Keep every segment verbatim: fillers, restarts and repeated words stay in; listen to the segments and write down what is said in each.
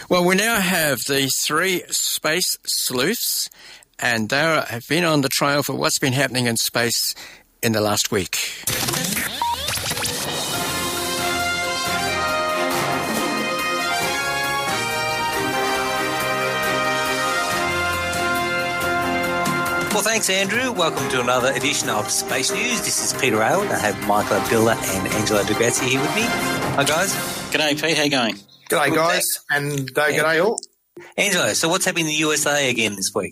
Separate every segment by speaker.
Speaker 1: Well, we now have the three space sleuths, and they have been on the trail for what's been happening in space in the last week.
Speaker 2: Well, thanks, Andrew. Welcome to another edition of Space News. This is Peter Owen. I have Michael Abdullah and Angelo Di Grazia here with me. Hi, guys.
Speaker 3: G'day, Pete. How you going?
Speaker 4: G'day, guys, and uh, g'day all.
Speaker 2: Angelo, so what's happening in the U S A again this week?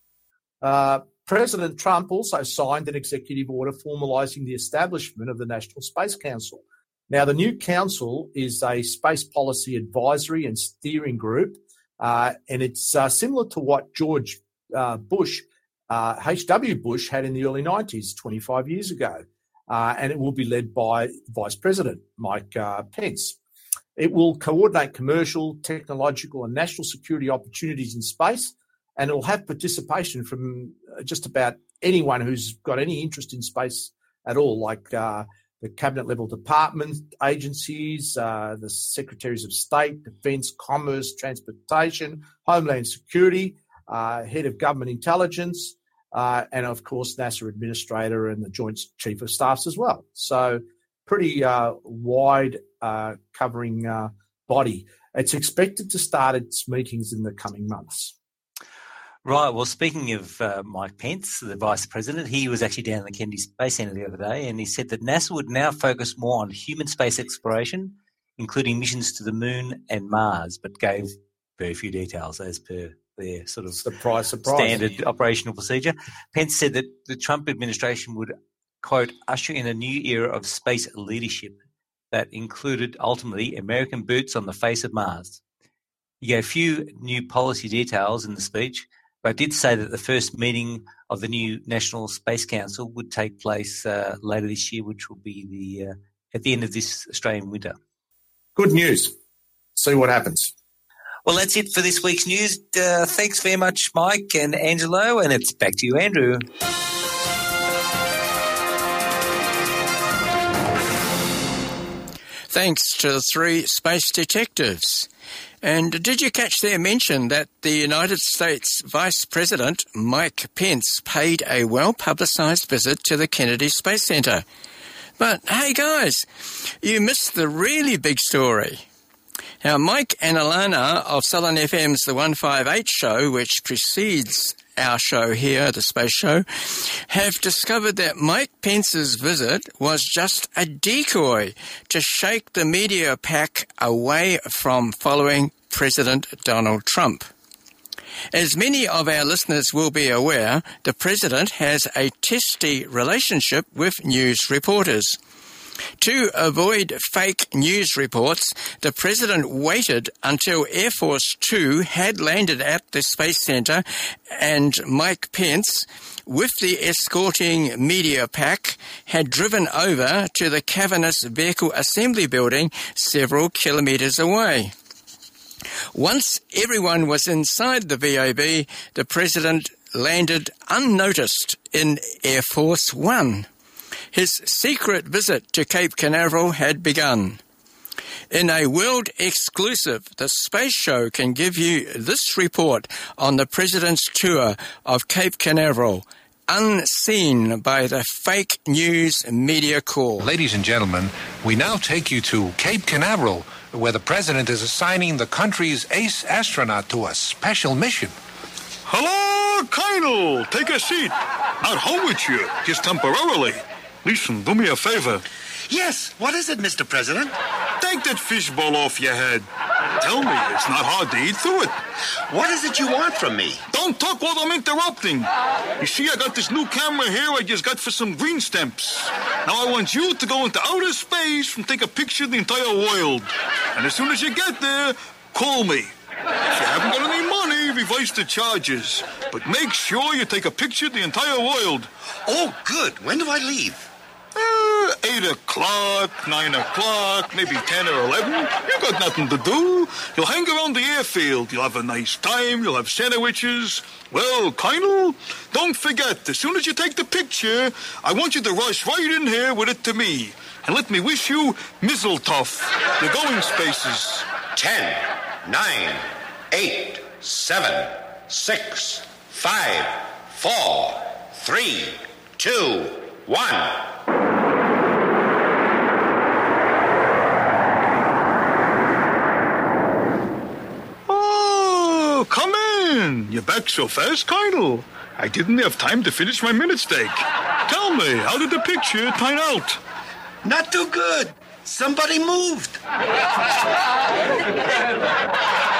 Speaker 4: Uh, President Trump also signed an executive order formalising the establishment of the National Space Council. Now, the new council is a space policy advisory and steering group, uh, and it's uh, similar to what George uh, Bush, uh, H W Bush, had in the early nineties, twenty-five years ago, uh, and it will be led by Vice President Mike uh, Pence. It will coordinate commercial, technological and national security opportunities in space, and it will have participation from just about anyone who's got any interest in space at all, like uh, the cabinet-level department agencies, uh, the secretaries of state, defence, commerce, transportation, homeland security, uh, head of government intelligence, uh, and, of course, NASA administrator and the Joint Chief of Staffs as well. So pretty uh, wide uh, covering uh, body. It's expected to start its meetings in the coming months.
Speaker 2: Right. Well, speaking of uh, Mike Pence, the Vice President, he was actually down at the Kennedy Space Centre the other day, and he said that NASA would now focus more on human space exploration, including missions to the Moon and Mars, but gave very few details as per their sort of
Speaker 4: surprise, surprise.
Speaker 2: standard operational procedure. Pence said that the Trump administration would, quote, usher in a new era of space leadership that included, ultimately, American boots on the face of Mars. He gave few new policy details in the speech, but did say that the first meeting of the new National Space Council would take place uh, later this year, which will be the uh, at the end of this Australian winter.
Speaker 4: Good news. See what happens.
Speaker 2: Well, that's it for this week's news. Uh, thanks very much, Mike and Angelo, and it's back to you, Andrew.
Speaker 1: Thanks to the three space detectives. And did you catch their mention that the United States Vice President Mike Pence paid a well-publicised visit to the Kennedy Space Centre? But hey guys, you missed the really big story. Now, Mike and Alana of Southern F M's The one fifty-eight show, which precedes our show here, The Space Show, have discovered that Mike Pence's visit was just a decoy to shake the media pack away from following President Donald Trump. As many of our listeners will be aware, the President has a testy relationship with news reporters. To avoid fake news reports, the President waited until Air Force Two had landed at the Space Centre and Mike Pence, with the escorting media pack, had driven over to the cavernous Vehicle Assembly Building several kilometres away. Once everyone was inside the V A B, the President landed unnoticed in Air Force One. His secret visit to Cape Canaveral had begun. In a world exclusive, The Space Show can give you this report on the President's tour of Cape Canaveral, unseen by the fake news media corps.
Speaker 5: Ladies and gentlemen, we now take you to Cape Canaveral, where the President is assigning the country's ace astronaut to a special mission.
Speaker 6: Hello, Colonel. Take a seat. Not home with you, just temporarily. Listen, do me a favor.
Speaker 7: Yes, what is it, Mister President?
Speaker 6: Take that fishbowl off your head. Tell me, it's not hard to eat through it.
Speaker 7: What is it you want from me?
Speaker 6: Don't talk while I'm interrupting. You see, I got this new camera here I just got for some green stamps. Now I want you to go into outer space and take a picture of the entire world. And as soon as you get there, call me. If you haven't got any money, revise the charges. But make sure you take a picture of the entire world.
Speaker 7: Oh, good. When do I leave?
Speaker 6: Uh, eight o'clock, nine o'clock, maybe ten or eleven. You got nothing to do. You'll hang around the airfield. You'll have a nice time. You'll have sandwiches. Well, Colonel, don't forget, as soon as you take the picture, I want you to rush right in here with it to me. And let me wish you Mizzletoff. You're going spaces.
Speaker 7: Ten, nine, eight, seven, six, five, four, three, two, one.
Speaker 6: Oh, come in. You're back so fast, Colonel. I didn't have time to finish my minute steak. Tell me, how did the picture turn out?
Speaker 7: Not too good. Somebody moved.